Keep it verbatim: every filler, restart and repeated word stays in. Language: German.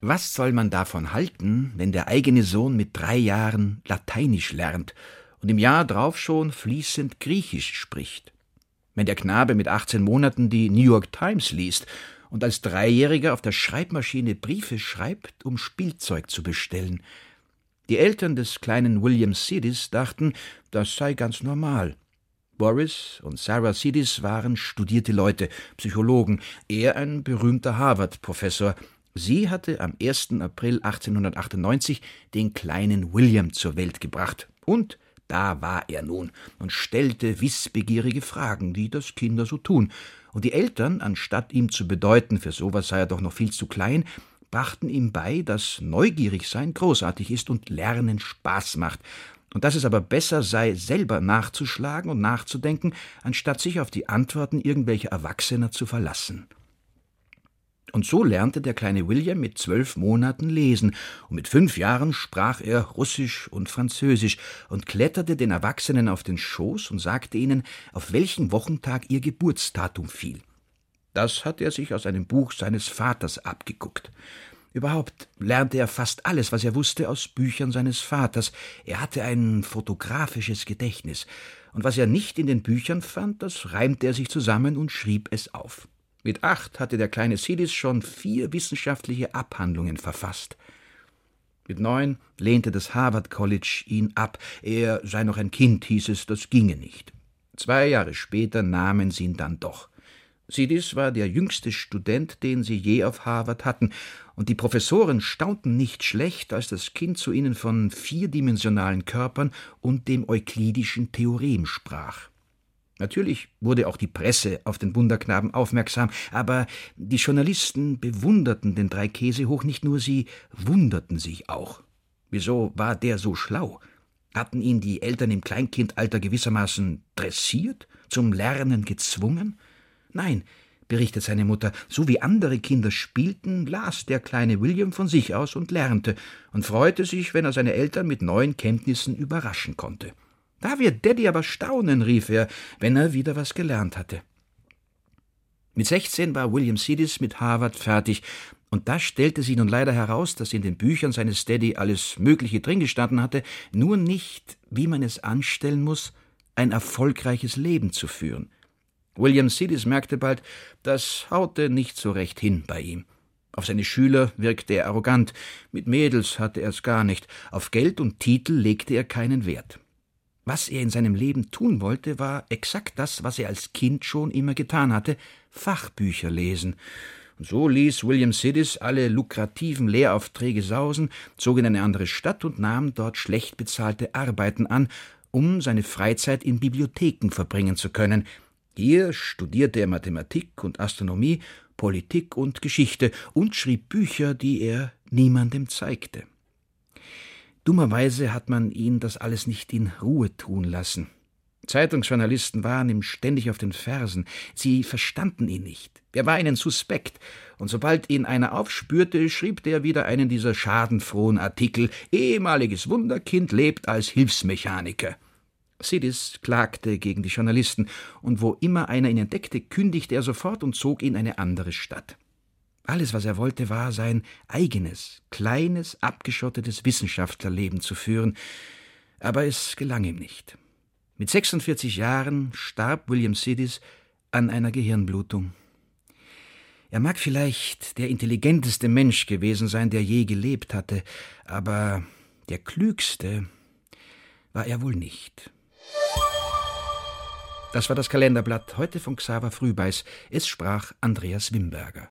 Was soll man davon halten, wenn der eigene Sohn mit drei Jahren Lateinisch lernt und im Jahr drauf schon fließend Griechisch spricht? Wenn der Knabe mit achtzehn Monaten die New York Times liest und als Dreijähriger auf der Schreibmaschine Briefe schreibt, um Spielzeug zu bestellen? Die Eltern des kleinen William Sidis dachten, das sei ganz normal. Boris und Sarah Sidis waren studierte Leute, Psychologen, er ein berühmter Harvard-Professor. Sie hatte am ersten April achtzehnhundertachtundneunzig den kleinen William zur Welt gebracht. Und da war er nun und stellte wissbegierige Fragen, wie das Kinder so tun. Und die Eltern, anstatt ihm zu bedeuten, für sowas sei er doch noch viel zu klein, brachten ihm bei, dass Neugierigsein großartig ist und Lernen Spaß macht. Und dass es aber besser sei, selber nachzuschlagen und nachzudenken, anstatt sich auf die Antworten irgendwelcher Erwachsener zu verlassen. Und so lernte der kleine William mit zwölf Monaten lesen, und mit fünf Jahren sprach er Russisch und Französisch und kletterte den Erwachsenen auf den Schoß und sagte ihnen, auf welchen Wochentag ihr Geburtsdatum fiel. Das hatte er sich aus einem Buch seines Vaters abgeguckt. Überhaupt lernte er fast alles, was er wusste, aus Büchern seines Vaters. Er hatte ein fotografisches Gedächtnis, und was er nicht in den Büchern fand, das reimte er sich zusammen und schrieb es auf. Mit acht hatte der kleine Sidis schon vier wissenschaftliche Abhandlungen verfasst. Mit neun lehnte das Harvard College ihn ab. Er sei noch ein Kind, hieß es, das ginge nicht. Zwei Jahre später nahmen sie ihn dann doch. Sidis war der jüngste Student, den sie je auf Harvard hatten, und die Professoren staunten nicht schlecht, als das Kind zu ihnen von vierdimensionalen Körpern und dem euklidischen Theorem sprach. Natürlich wurde auch die Presse auf den Wunderknaben aufmerksam, aber die Journalisten bewunderten den Dreikäsehoch nicht nur, sie wunderten sich auch. Wieso war der so schlau? Hatten ihn die Eltern im Kleinkindalter gewissermaßen dressiert, zum Lernen gezwungen? Nein, berichtet seine Mutter, so wie andere Kinder spielten, las der kleine William von sich aus und lernte und freute sich, wenn er seine Eltern mit neuen Kenntnissen überraschen konnte. »Da wird Daddy aber staunen«, rief er, wenn er wieder was gelernt hatte. Mit sechzehn war William Sidis mit Harvard fertig, und da stellte sich nun leider heraus, dass in den Büchern seines Daddy alles Mögliche drin gestanden hatte, nur nicht, wie man es anstellen muss, ein erfolgreiches Leben zu führen. William Sidis merkte bald, das haute nicht so recht hin bei ihm. Auf seine Schüler wirkte er arrogant, mit Mädels hatte er es gar nicht, auf Geld und Titel legte er keinen Wert. Was er in seinem Leben tun wollte, war exakt das, was er als Kind schon immer getan hatte, Fachbücher lesen. Und so ließ William Sidis alle lukrativen Lehraufträge sausen, zog in eine andere Stadt und nahm dort schlecht bezahlte Arbeiten an, um seine Freizeit in Bibliotheken verbringen zu können. Hier studierte er Mathematik und Astronomie, Politik und Geschichte und schrieb Bücher, die er niemandem zeigte. Dummerweise hat man ihn das alles nicht in Ruhe tun lassen. Zeitungsjournalisten waren ihm ständig auf den Fersen. Sie verstanden ihn nicht. Er war ihnen suspekt, und sobald ihn einer aufspürte, schrieb der wieder einen dieser schadenfrohen Artikel, ehemaliges Wunderkind lebt als Hilfsmechaniker. Sidis klagte gegen die Journalisten, und wo immer einer ihn entdeckte, kündigte er sofort und zog in eine andere Stadt. Alles, was er wollte, war, sein eigenes, kleines, abgeschottetes Wissenschaftlerleben zu führen, aber es gelang ihm nicht. Mit sechsundvierzig Jahren starb William Sidis an einer Gehirnblutung. Er mag vielleicht der intelligenteste Mensch gewesen sein, der je gelebt hatte, aber der klügste war er wohl nicht. Das war das Kalenderblatt heute von Xaver Frühbeiß. Es sprach Andreas Wimberger.